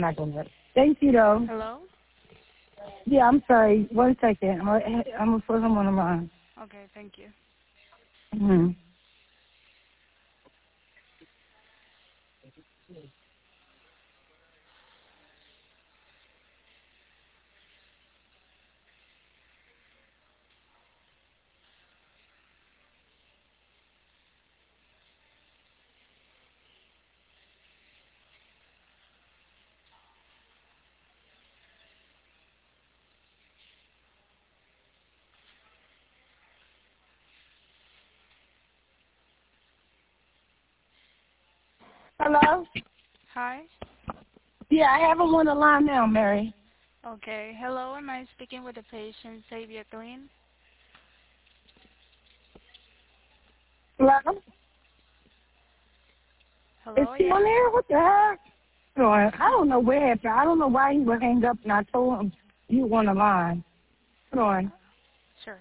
not gonna work. Thank you, though. Hello? Yeah, I'm sorry. 1 second. I'm gonna put him on the line. Okay, thank you. Mm-hmm. Hello? Hi? Yeah, I have him on the line now, Mary. Okay, hello, am I speaking with the patient Xavier Glean? Hello? Is Hello, he yes? on there? What the heck? I don't know where happened. I don't know why he would hang up, and I told him you on the line. Hold on. Sure.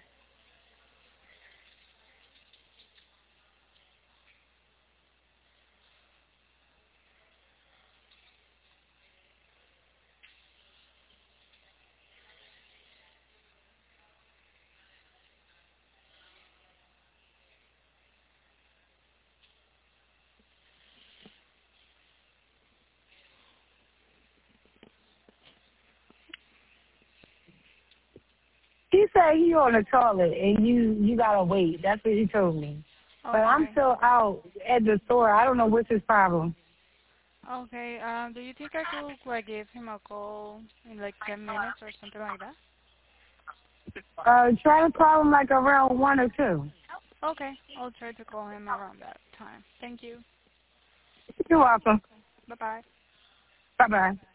He said he on the toilet, and you gotta wait. That's what he told me. But I'm Okay. still out at the store. I don't know what's his problem. Okay, do you think I could like give him a call in like 10 minutes or something like that? Try to call him like around 1 or 2. Okay, I'll try to call him around that time. Thank you. You're welcome. Bye-bye. Bye bye.